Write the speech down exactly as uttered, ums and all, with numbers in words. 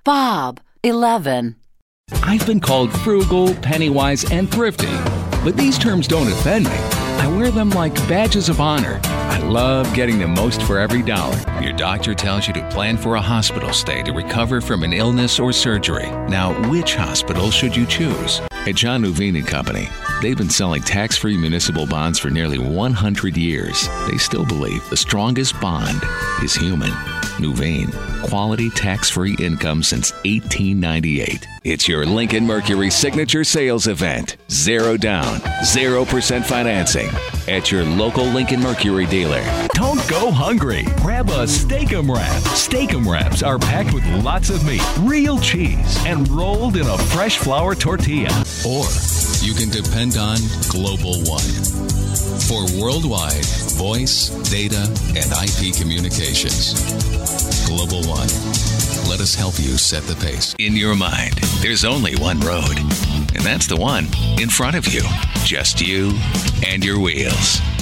Bob, eleven. I've been called frugal, penny-wise, and thrifty, but these terms don't offend me. I wear them like badges of honor. I love getting the most for every dollar. Your doctor tells you to plan for a hospital stay to recover from an illness or surgery. Now, which hospital should you choose? At John Nuveen and Company, they've been selling tax-free municipal bonds for nearly one hundred years. They still believe the strongest bond is human. Nuveen, quality tax-free income since eighteen ninety-eight. It's your Lincoln Mercury signature sales event. Zero down, zero percent financing at your local Lincoln Mercury dealer. Don't go hungry. Grab a Steak-'em Wrap. Steak-'em Wraps are packed with lots of meat, real cheese, and rolled in a fresh flour tortilla. Or you can depend on Global One for worldwide voice, data, and I P communications. Global One. Let us help you set the pace. In your mind, there's only one road, and that's the one in front of you. Just you and your wheels.